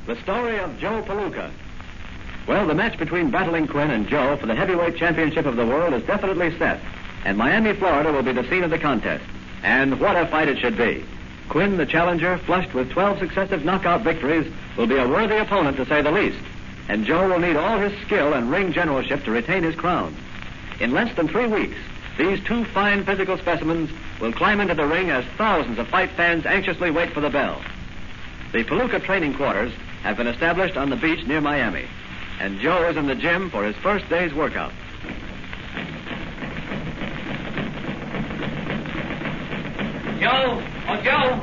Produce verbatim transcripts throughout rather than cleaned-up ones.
the story of Joe Palooka. Well, the match between Battling Quinn and Joe for the heavyweight championship of the world is definitely set, and Miami, Florida will be the scene of the contest. And what a fight it should be. Quinn, the challenger, flushed with twelve successive knockout victories, will be a worthy opponent to say the least. And Joe will need all his skill and ring generalship to retain his crown. In less than three weeks, these two fine physical specimens will climb into the ring as thousands of fight fans anxiously wait for the bell. The Palooka training quarters have been established on the beach near Miami, and Joe is in the gym for his first day's workout. Joe! Oh, Joe!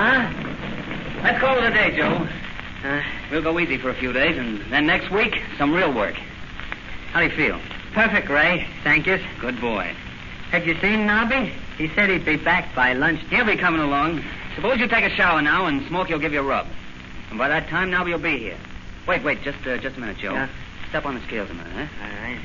Huh? Let's call it a day, Joe. Uh, We'll go easy for a few days, and then next week, some real work. How do you feel? perfect, Ray. Thank you. Good boy. Have you seen Nobby? He said he'd be back by lunch. He'll be coming along. Suppose you take a shower now, and Smokey will give you a rub. And by that time, Nobby will be here. Wait, wait, just uh, just a minute, Joe. Yeah. Step on the scales a minute, huh? All right.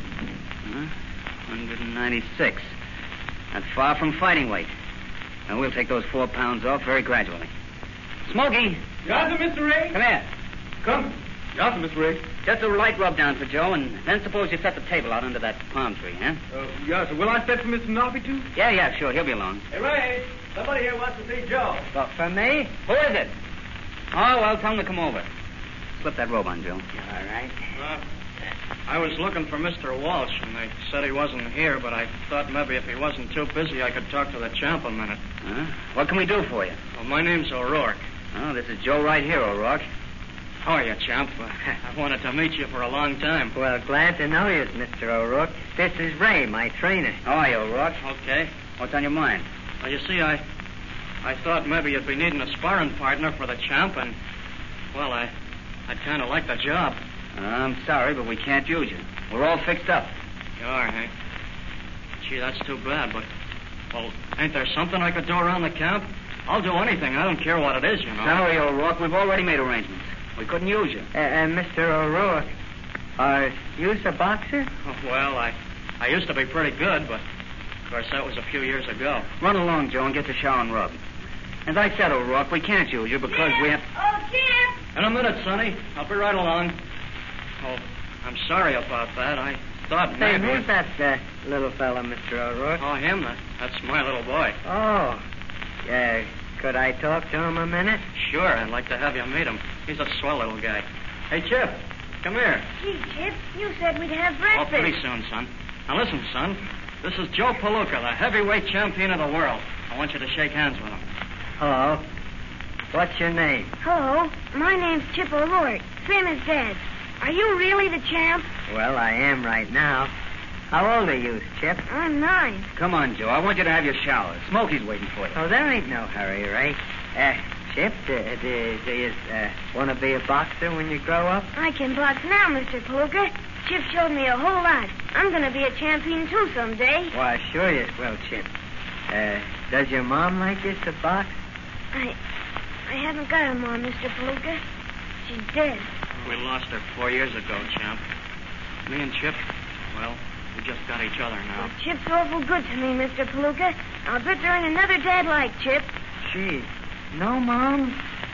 Uh-huh. one ninety-six. Not far from fighting weight. Now, we'll take those four pounds off very gradually. Smokey! Yes, Mister Ray. Come here. Come. Yes, Mister Ray. Just a light rub down for Joe, and then suppose you set the table out under that palm tree, huh? Uh, yes, will I set for Mister Nobby, too? Yeah, yeah, sure. He'll be along. Hey, Ray, somebody here wants to see Joe. Well, for me? Who is it? Oh, well, tell him to come over. Slip that robe on, Joe. All right. Uh, I was looking for Mister Walsh, and they said he wasn't here, but I thought maybe if he wasn't too busy, I could talk to the champ a minute. Huh? What can we do for you? Well, my name's O'Rourke. Oh, this is Joe right here, O'Rourke. How are you, champ? Uh, I wanted to meet you for a long time. Well, glad to know you, Mister O'Rourke. This is Ray, my trainer. How are you, O'Rourke? Okay. What's on your mind? Well, you see, I I thought maybe you'd be needing a sparring partner for the champ, and, well, I, I'd kind of like the job. I'm sorry, but we can't use you. We're all fixed up. You are, eh? Gee, that's too bad, but, well, ain't there something I could do around the camp? I'll do anything. I don't care what it is, you know. Sorry, O'Rourke. We've already made arrangements. We couldn't use you. Uh, uh, Mister O'Rourke, are you a boxer? Oh, well, I, I used to be pretty good, but, of course, that was a few years ago. Run along, Joe, and get the shower and rub. As I said, O'Rourke, we can't use you because we have... Oh, Chip! In a minute, Sonny. I'll be right along. Oh, I'm sorry about that. I thought Say, maybe... who's that uh, little fella, Mister O'Rourke? Oh, him? That, that's my little boy. Oh. Yeah, could I talk to him a minute? Sure, I'd like to have you meet him. He's a swell little guy. Hey, Chip, come here. Gee, Chip, you said we'd have Oh, breakfast. pretty soon, son. Now, listen, son. This is Joe Palooka, the heavyweight champion of the world. I want you to shake hands with him. Hello. What's your name? Hello, my name's Chip O'Rourke, same as Dad's. Are you really the champ? Well, I am right now. How old are you, Chip? I'm nine. Come on, Joe. I want you to have your shower. Smokey's waiting for you. Oh, there ain't no hurry, Ray. Uh, Chip, do, do, do you uh, want to be a boxer when you grow up? I can box now, Mister Palooka. Chip showed me a whole lot. I'm going to be a champion, too, someday. Why, sure you will, Chip. Uh, does your mom like you to box? I I haven't got a mom, Mister Palooka. She's dead. We lost her four years ago, champ. Me and Chip, well, we just got each other now. Well, Chip's awful good to me, Mister Palooka. I'll bet there ain't another dad like Chip. Gee, no mom?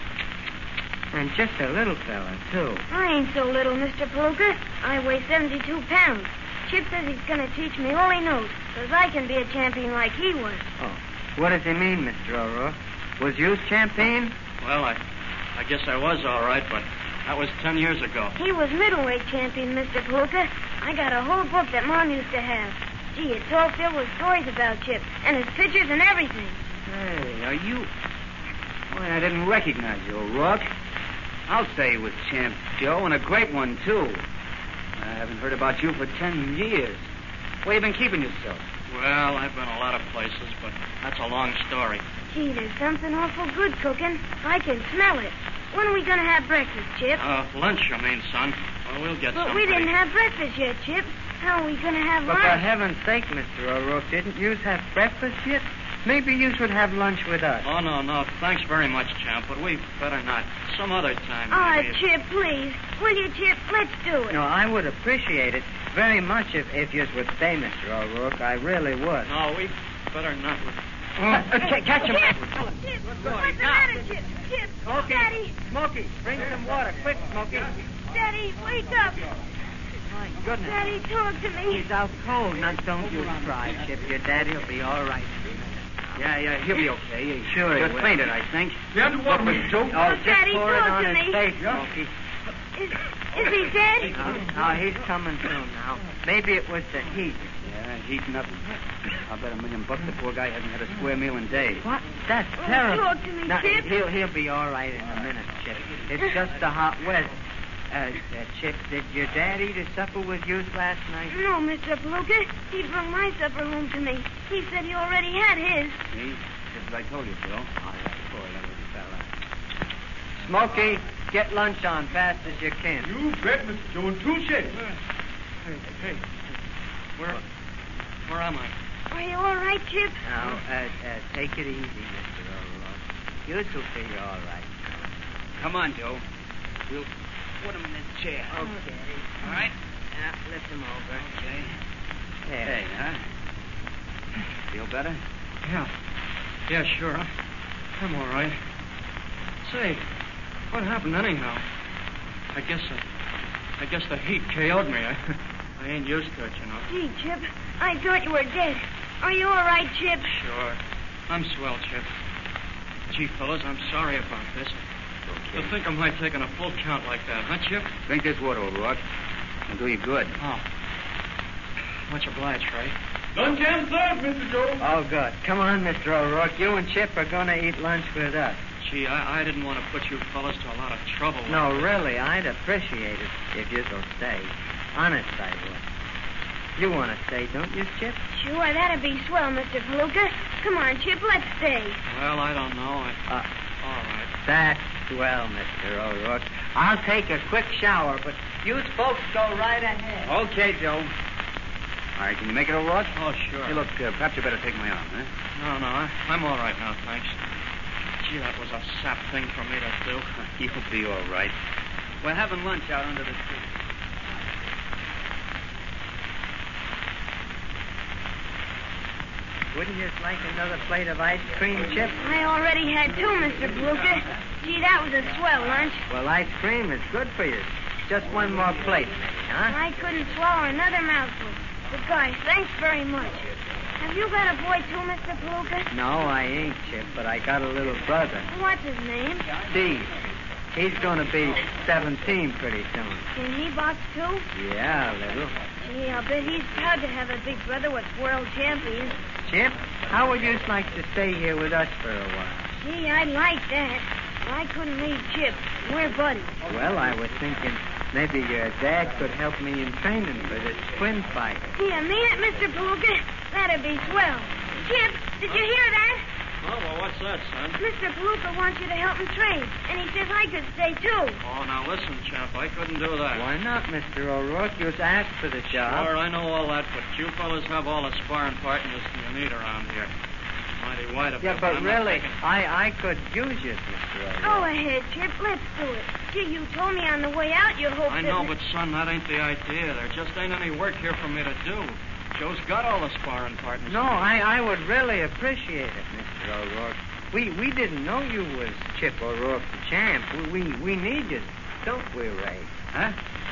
And just a little fella, too. I ain't so little, Mister Palooka. I weigh seventy-two pounds. Chip says he's going to teach me all he knows, because I can be a champion like he was. Oh, what does he mean, Mister O'Rourke? Was you champion? Well, I, I guess I was all right, but that was ten years ago. He was middleweight champion, Mister Palooka. I got a whole book that Mom used to have. Gee, it's all filled with stories about Chip, and his pictures and everything. Hey, are you... Boy, I didn't recognize you, O'Rourke. I'll say you was champ, Joe, and a great one, too. I haven't heard about you for ten years. Where you been keeping yourself? Well, I've been a lot of places, but that's a long story. Gee, there's something awful good cooking. I can smell it. When are we going to have breakfast, Chip? Uh, lunch, I mean, son. Well, we'll get But some. we didn't pretty- have breakfast yet, Chip. How are we going to have But lunch? for heaven's sake, Mister O'Rourke, didn't you have breakfast yet? Maybe you should have lunch with us. Oh, no, no. Thanks very much, champ, but we better not. Some other time. Ah, maybe. Chip, please. Will you, Chip? Let's do it. No, I would appreciate it very much if, if you would stay, Mister O'Rourke. I really would. No, we better not. Uh, ca- catch him. Chip! Chip! What's the matter, Chip? Chip! Smokey. Daddy! Smokey, bring some water. Quick, Smokey. Daddy, wake up! My goodness. Daddy, talk to me. He's out cold. Now, don't you cry, Chip. Your daddy will be all right. Yeah, yeah, he'll be okay. He Sure he just will. fainted, I think. You have to walk, Mister Joe. Oh, just Daddy, pour it talk on to his me. face, Smokey. Is, is he dead? No, no, he's coming through now. Maybe it was the heat. Yeah, he's nothing. I'll bet a million bucks the poor guy hasn't had a square meal in days. What? That's Oh, terrible. talk to me, Now, Chip. he'll, he'll be all right in a minute, Chip. It's just the hot weather. Uh, uh, Chip, did your dad eat his supper with you last night? No, Mister Palooka. He brought my supper home to me. He said he already had his. See? Just as I told you, Joe. Oh, that poor little fella. Smokey, get lunch on fast as you can. You bet, Mister Joe, in two shakes. Hey, hey. Where, where am I? Are you all right, Chip? Now, uh, uh, take it easy, Mister O'Rourke. You'll be all right. Come on, Joe. We'll put him in this chair. Okay. All right? Now, lift him over. Okay. There. Hey, huh? Feel better? Yeah. Yeah, sure. I- I'm all right. Say, what happened anyhow? I guess uh, I guess the heat K O'd me. I, I ain't used to it, you know. Gee, Chip, I thought you were dead. Are you all right, Chip? Sure. I'm swell, Chip. Gee, fellas, I'm sorry about this. To think of my taking a full count like that, huh, Chip? Drink this water, O'Rourke. It'll do you good. Oh. Much obliged, Ray. Lunch and served, Mister Joe. Oh, good. Come on, Mister O'Rourke. You and Chip are going to eat lunch with us. Gee, I, I didn't want to put you fellas to a lot of trouble. No, really, I'd appreciate it if you'd stay. Honest, I would. You want to stay, don't you, Chip? Sure, that'd be swell, Mister Palooka. Come on, Chip, let's stay. Well, I don't know. I, Uh, all right. That's swell, Mister O'Rourke. I'll take a quick shower, but you folks go right ahead. Okay, Joe. All right, can you make it, O'Rourke? Oh, sure. Hey, look, uh, perhaps you better take my arm, huh? No, no, I, I'm all right now, thanks. Gee, that was a sap thing for me to do. You'll be all right. We're having lunch out under the tree. Wouldn't you like another plate of ice cream, Chip? I already had two, Mister Palooka. Gee, that was a swell lunch. Well, ice cream is good for you. Just one more plate, maybe, huh? I couldn't swallow another mouthful. But, guys, thanks very much. Have you got a boy, too, Mister Palooka? No, I ain't, Chip, but I got a little brother, What's his name? Steve. He's going to be seventeen pretty soon. Can he box, too? Yeah, a little. Gee, I'll bet he's proud to have a big brother with world champion. Chip, how would you like to stay here with us for a while? Gee, I'd like that. I couldn't leave Chip. We're buddies. Well, I was thinking maybe your dad could help me in training for this twin fight. Do you mean it, Mister Palooka? That'd be swell. Chip, did you hear that? Oh, well, what's that, son? Mister Palooka wants you to help him train, and he says I could stay, too. Oh, now listen, champ, I couldn't do that. Why not, Mister O'Rourke? You was asked for the job. Sure, I know all that, but you fellas have all the sparring partners you need around here. Mighty wide of Yeah, it, but I'm not really, thinking- I, I could use you, Mister O'Rourke. Go ahead, Chip. Let's do it. Gee, you told me on the way out you hoped I that... know, but son, that ain't the idea. There just ain't any work here for me to do. Joe's got all the sparring partners. No, I, I would really appreciate it, Mister O'Rourke. We we didn't know you was Chip O'Rourke, the champ. We we, we need you, don't we, Ray? Huh?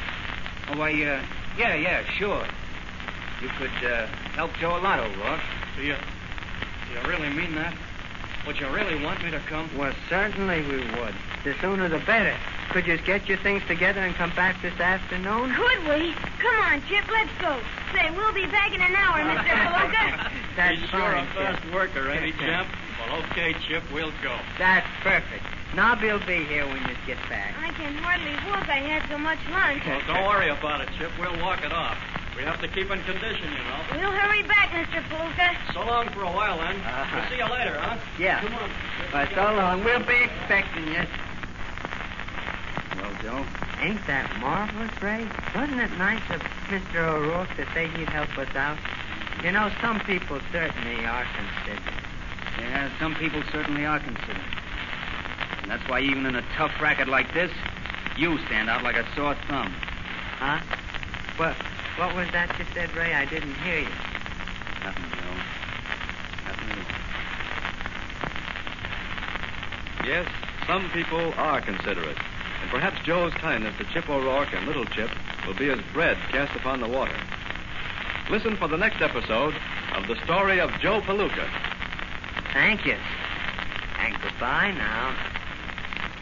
Oh, why, uh, yeah, yeah, sure. You could, uh, help Joe a lot, O'Rourke. Do you, do you really mean that? Would you really want me to come? Well, certainly we would. The sooner the better. Could you get your things together and come back this afternoon? Could we? Come on, Chip. Let's go. Say, we'll be back in an hour, Mister Palooka. That's He's sure fine, a fast Chip. worker, ain't he, champ? Well, okay, Chip, we'll go. That's perfect. Nobby'll be here when you get back. I can hardly walk. I had so much lunch. Well, don't worry about it, Chip. We'll walk it off. We have to keep in condition, you know. We'll hurry back, Mister Palooka. So long for a while, then. Uh-huh. We'll see you later, huh? Yeah. Come on. But so long. We'll be expecting you. Well, Joe? Ain't that marvelous, Ray? Wasn't it nice of Mister O'Rourke to say he'd help us out? You know, some people certainly are considered. Yeah, some people certainly are considered. And that's why even in a tough racket like this, you stand out like a sore thumb. Huh? What, what was that you said, Ray? I didn't hear you. Nothing, Joe. Nothing at all. Yes, some people are considerate. And perhaps Joe's kindness to Chip O'Rourke and Little Chip will be as bread cast upon the water. Listen for the next episode of the story of Joe Palooka. Thank you. And goodbye now.